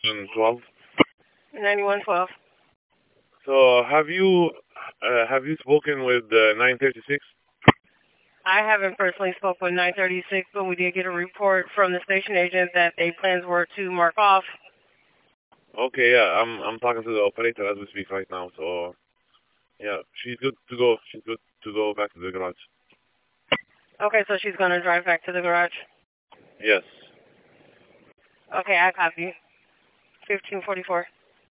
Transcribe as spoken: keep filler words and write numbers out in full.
ninety-one twelve. ninety-one twelve. So have you uh, have you spoken with uh, nine thirty-six? I haven't personally spoke with nine thirty-six, but we did get a report from the station agent that their plans were to mark off. Okay, yeah, I'm I'm talking to the operator as we speak right now. So yeah, she's good to go. She's good to go back to the garage. Okay, so she's going to drive back to the garage. Yes. Okay, I copy. fifteen forty-four.